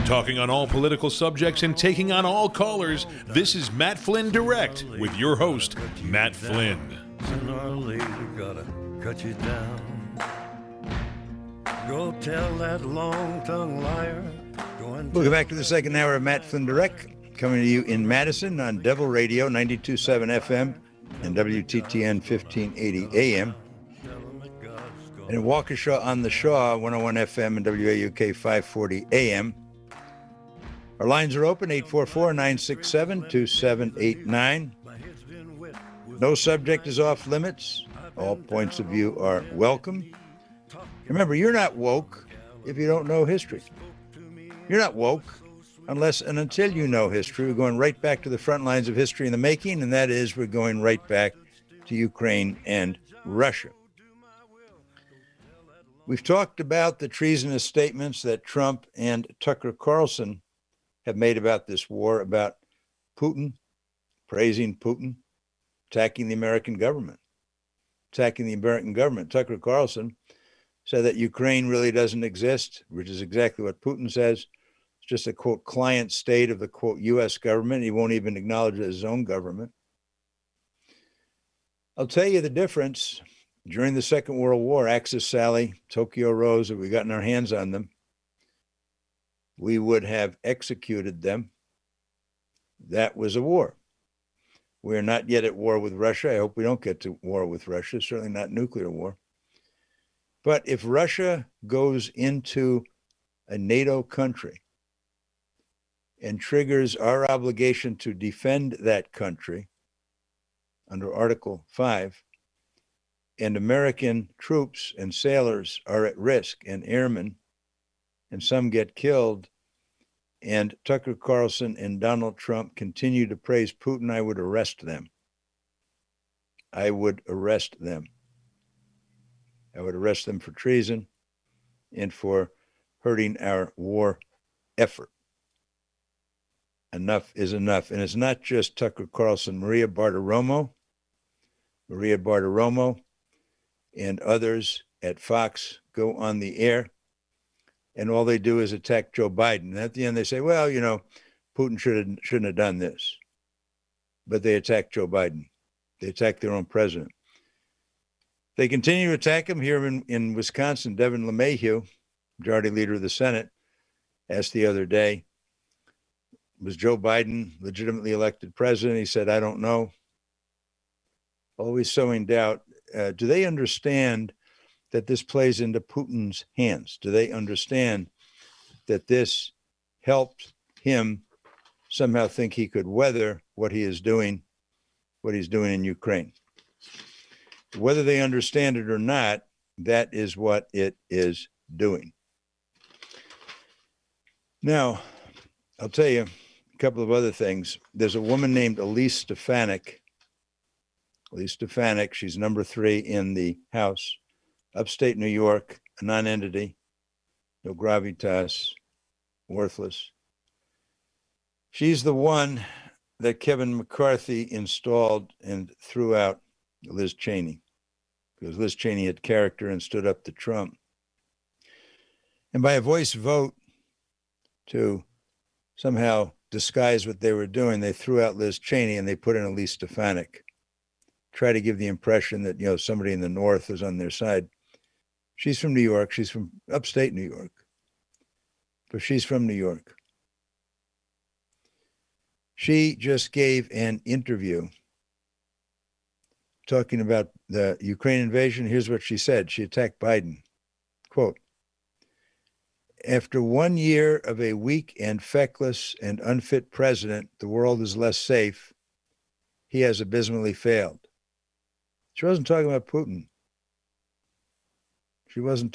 Talking on all political subjects and taking on all callers, this is Matt Flynn Direct with your host, Matt Flynn. Sooner or later, gotta cut you down. Go tell that long-tongued liar. Welcome back to the second hour of Matt Flynn Direct, coming to you in Madison on Devil Radio 92.7 FM and WTTN 1580 AM. And in Waukesha on the Shaw, 101 FM and WAUK 540 AM. Our lines are open, 844-967-2789. No subject is off limits. All points of view are welcome. Remember, you're not woke if you don't know history. You're not woke unless and until you know history. We're going right back to the front lines of history in the making, and that is we're going right back to Ukraine and Russia. We've talked about the treasonous statements that Trump and Tucker Carlson have made about this war, about Putin, praising Putin, attacking the American government. Tucker Carlson said that Ukraine really doesn't exist, which is exactly what Putin says. It's just a, quote, client state of the, quote, U.S. government. He won't even acknowledge his own government. I'll tell you the difference. During the Second World War, Axis Sally, Tokyo Rose, if we gotten our hands on them, we would have executed them. That was a war. We're not yet at war with Russia. I hope we don't get to war with Russia, certainly not nuclear war. But if Russia goes into a NATO country and triggers our obligation to defend that country under Article 5, and American troops and sailors are at risk, and airmen, and some get killed, and Tucker Carlson and Donald Trump continue to praise Putin, I would arrest them. I would arrest them for treason and for hurting our war effort. Enough is enough. And it's not just Tucker Carlson. Maria Bartiromo and others at Fox go on the air, and all they do is attack Joe Biden. And at the end, they say, well, you know, Putin shouldn't have done this. But they attack Joe Biden. They attack their own president. They continue to attack him here in Wisconsin. Devin LeMahieu, majority leader of the Senate, asked the other day, was Joe Biden legitimately elected president? He said, I don't know. Always sowing doubt. Do they understand that this plays into Putin's hands? Do they understand that this helped him somehow think he could weather what he's doing in Ukraine? Whether they understand it or not, that is what it is doing. Now, I'll tell you a couple of other things. There's a woman named Elise Stefanik. She's number 3 in the House, upstate New York, a non-entity, no gravitas, worthless. She's the one that Kevin McCarthy installed and threw out Liz Cheney, because Liz Cheney had character and stood up to Trump. And by a voice vote to somehow disguise what they were doing, they threw out Liz Cheney and they put in Elise Stefanik. Try to give the impression that, you know, somebody in the North was on their side. She's from New York. She's from upstate New York. But she's from New York. She just gave an interview talking about the Ukraine invasion. Here's what she said. She attacked Biden. Quote, after 1 year of a weak and feckless and unfit president, the world is less safe. He has abysmally failed. She wasn't talking about Putin. She was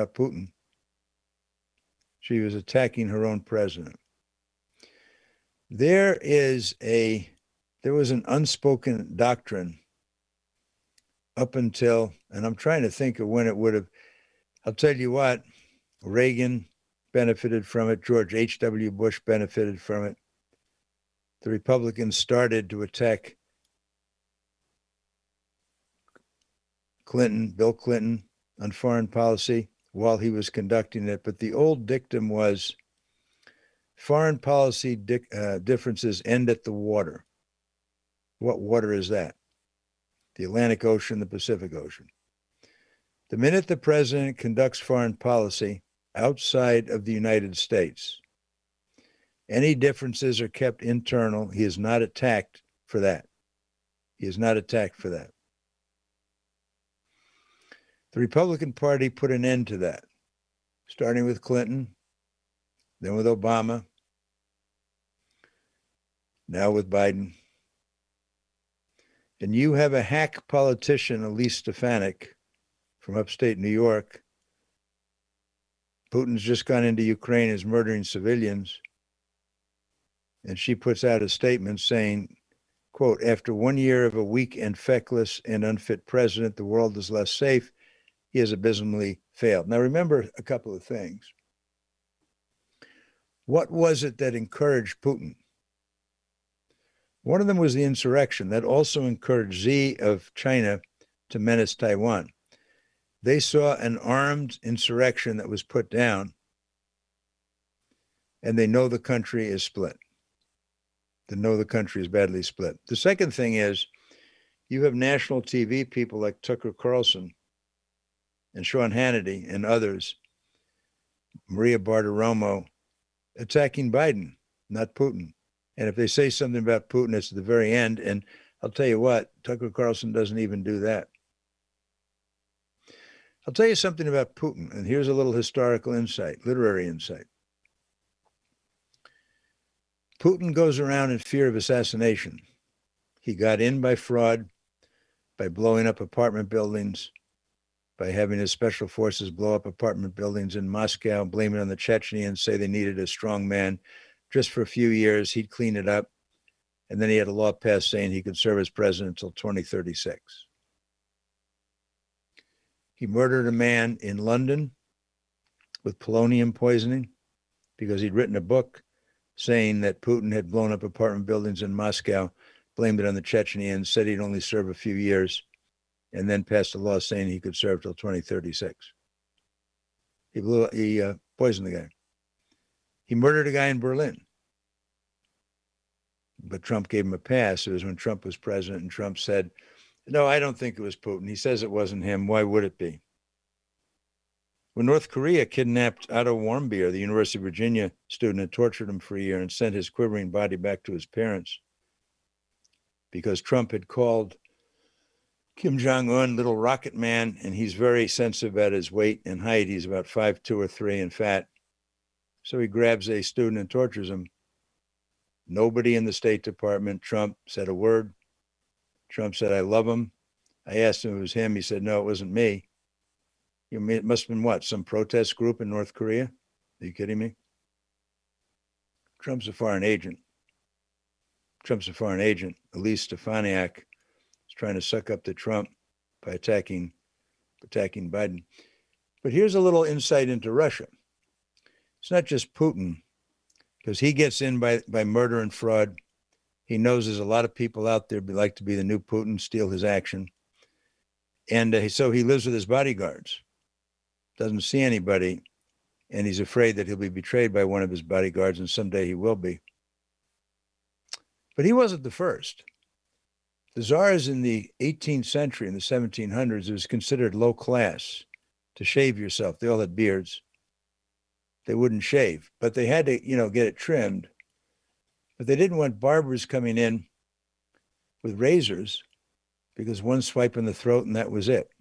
attacking her own president. There was an unspoken doctrine up until, and I'm trying to think of when it would have, I'll tell you what, Reagan benefited from it. George H.W. Bush benefited from it. The Republicans started to attack Bill Clinton, on foreign policy while he was conducting it. But the old dictum was foreign policy differences end at the water. What water is that? The Atlantic Ocean, the Pacific Ocean. The minute the president conducts foreign policy outside of the United States, any differences are kept internal. He is not attacked for that. He is not attacked for that. The Republican Party put an end to that, starting with Clinton, then with Obama, now with Biden. And you have a hack politician, Elise Stefanik, from upstate New York. Putin's just gone into Ukraine, is murdering civilians. And she puts out a statement saying, quote, after 1 year of a weak and feckless and unfit president, the world is less safe. He has abysmally failed. Now, remember a couple of things. What was it that encouraged Putin? One of them was the insurrection. That also encouraged Xi of China to menace Taiwan. They saw an armed insurrection that was put down, and they know the country is split. They know the country is badly split. The second thing is you have national TV people like Tucker Carlson and Sean Hannity and others, Maria Bartiromo, attacking Biden, not Putin. And if they say something about Putin, it's at the very end. And I'll tell you what, Tucker Carlson doesn't even do that. I'll tell you something about Putin, and here's a little historical insight, literary insight. Putin goes around in fear of assassination. He got in by fraud, by blowing up apartment buildings, by having his special forces blow up apartment buildings in Moscow, blame it on the Chechens, say they needed a strong man. Just for a few years, he'd clean it up. And then he had a law passed saying he could serve as president until 2036. He murdered a man in London with polonium poisoning because he'd written a book saying that Putin had blown up apartment buildings in Moscow, blamed it on the Chechens, said he'd only serve a few years, and then passed a law saying he could serve till 2036. He poisoned the guy. He murdered a guy in Berlin. But Trump gave him a pass. It was when Trump was president, and Trump said, no, I don't think it was Putin. He says it wasn't him. Why would it be? When North Korea kidnapped Otto Warmbier, the University of Virginia student, and tortured him for a year and sent his quivering body back to his parents because Trump had called Kim Jong-un little rocket man, and he's very sensitive about his weight and height. He's about 5'2" or 5'3" and fat. So he grabs a student and tortures him. Nobody in the State Department, Trump, said a word. Trump said, I love him. I asked him if it was him. He said, no, it wasn't me. You mean, it must have been what, some protest group in North Korea? Are you kidding me? Trump's a foreign agent. Trump's a foreign agent. Elise Stefanik is trying to suck up to Trump by attacking Biden. But here's a little insight into Russia. It's not just Putin, because he gets in by murder and fraud. He knows there's a lot of people out there who like to be the new Putin, steal his action. And so he lives with his bodyguards, doesn't see anybody, and he's afraid that he'll be betrayed by one of his bodyguards, and someday he will be. But he wasn't the first. The czars in the 18th century, in the 1700s, it was considered low class to shave yourself. They all had beards. They wouldn't shave, but they had to, get it trimmed. But they didn't want barbers coming in with razors because one swipe in the throat and that was it.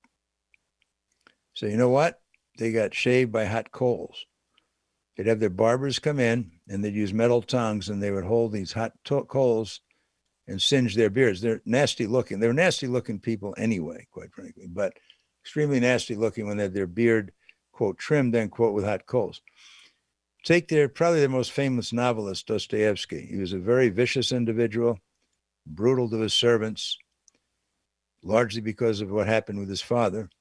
So you know what? They got shaved by hot coals. They'd have their barbers come in and they'd use metal tongs and they would hold these hot coals and singe their beards. They're nasty looking. They're nasty looking people anyway, quite frankly, but extremely nasty looking when they had their beard, quote, trimmed, end quote, with hot coals. Take probably their most famous novelist, Dostoevsky. He was a very vicious individual, brutal to his servants, largely because of what happened with his father.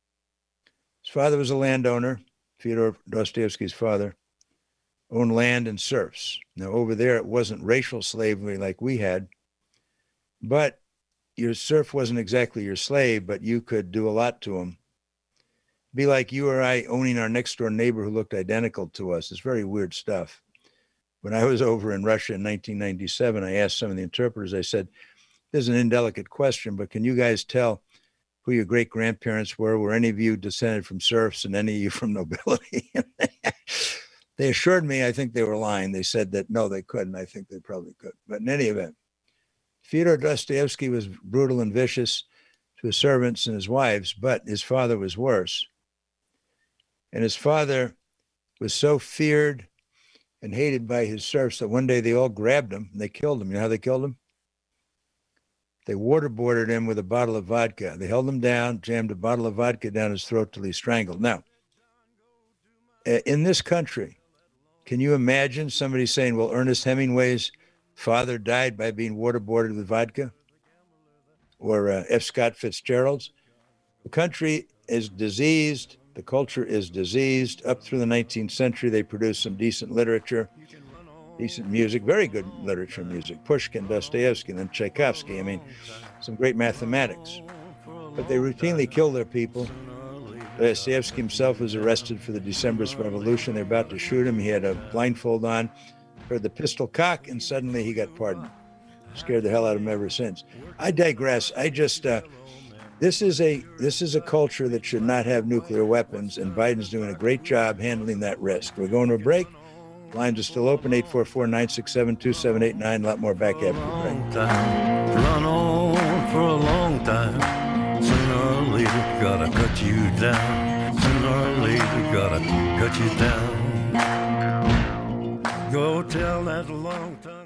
His father was a landowner. Fyodor Dostoevsky's father owned land and serfs. Now, over there, it wasn't racial slavery like we had, but your serf wasn't exactly your slave, but you could do a lot to him. Be like you or I owning our next door neighbor who looked identical to us. It's very weird stuff. When I was over in Russia in 1997, I asked some of the interpreters, I said, this is an indelicate question, but can you guys tell who your great-grandparents were? Were any of you descended from serfs and any of you from nobility? They assured me, I think they were lying. They said that, no, they couldn't. I think they probably could. But in any event, Fyodor Dostoevsky was brutal and vicious to his servants and his wives, but his father was worse. And his father was so feared and hated by his serfs that one day they all grabbed him and they killed him. You know how they killed him? They waterboarded him with a bottle of vodka. They held him down, jammed a bottle of vodka down his throat till he strangled. Now, in this country, can you imagine somebody saying, well, Ernest Hemingway's father died by being waterboarded with vodka? Or F. Scott Fitzgerald's? The country is diseased. The culture is diseased. Up through the 19th century, they produced some decent literature, decent music, very good literature and music. Pushkin, Dostoevsky, and then Tchaikovsky. I mean, some great mathematics. But they routinely kill their people. Dostoevsky himself was arrested for the Decembrist Revolution. They're about to shoot him. He had a blindfold on, heard the pistol cock, and suddenly he got pardoned. Scared the hell out of him ever since. I digress. This is a culture that should not have nuclear weapons, and Biden's doing a great job handling that risk. We're going to a break. Lines are still open, 844-967-2789. A lot more back after the break. Run on for a long time. Sooner or later, gotta cut you down. Sooner or later, gotta cut you down. Go tell that long time.